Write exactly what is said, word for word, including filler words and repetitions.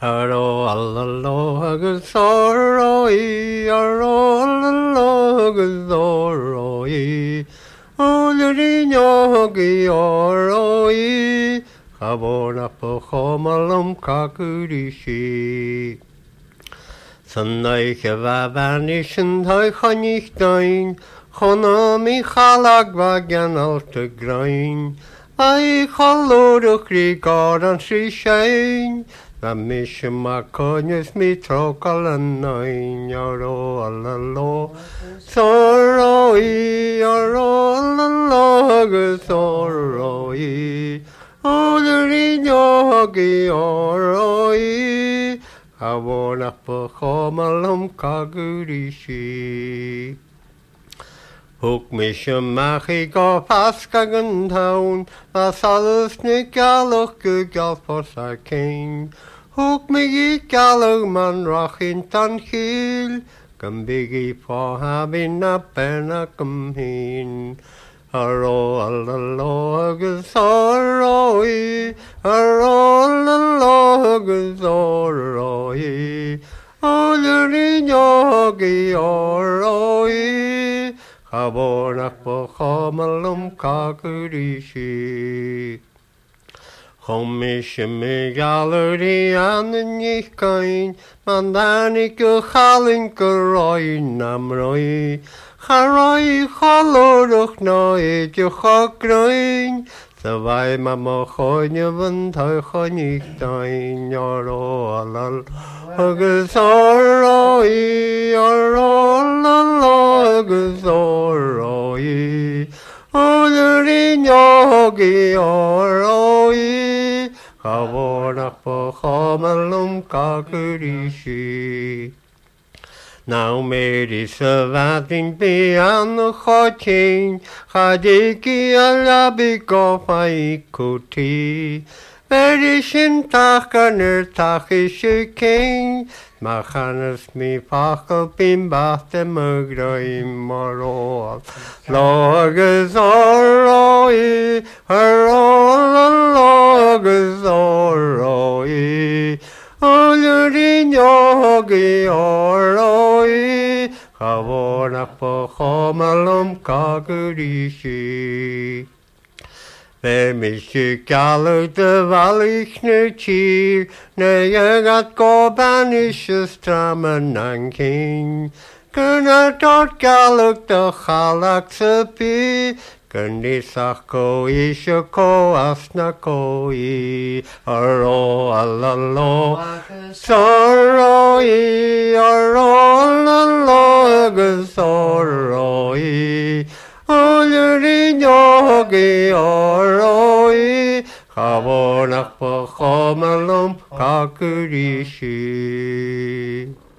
Aro alalo agus oroi, aro alalo agus oroi, olurino gi oroi, chabona po chomalum kakurishi. Sunday kevabanishin thoi chonich doin, chona mi chalag vagan alta grain, ai chalorach ri garan si shain, na mi shima konyas mi trokal anoin, yaro alalo, soroi, yaro alalo, agus soroi, olurino gi oroi, Awona po chomalum kagurishi. Hook me shemachi go paskagan town, as alles ni galach go galpos a king. Hook me gi galach man rachin tan chil, gam bigi po habin a pena gam hin. Aro alalo agus oroi, aro alalo agus oroi, olurino gi oroi, chabonach po chomalum kakurishi. Chomish me gallery an the nichkain, mandani go chalin go roi namroi, Charoi chalorach no edio chagrain, the vai ma mo chonya van thoi chonig dain, yaro alal, agus oroi, yaro alal, agus oroi, olurin yogi oroi, chabonach po chomalum kakurishi. Now Mary surviving beyond the chotin, Chadiki alabi go faikuti. Very shintakaner takishi king, Machanas mi pakal bim bath mugroim moro. Logas oroi, herol logas oroi. Olurin yogi oroi, chabonach po chomalum kakurishi. Vermishu galu de valich nu chir, ne yagat go banishus traman king. Guna dort galuk de chalak sepi, Gandisach ko isha ko asna ko I, aro alalo, soroi, aro alalo, agus soroi, olurin yogi oroi, chabonach po chomalum kakurishi.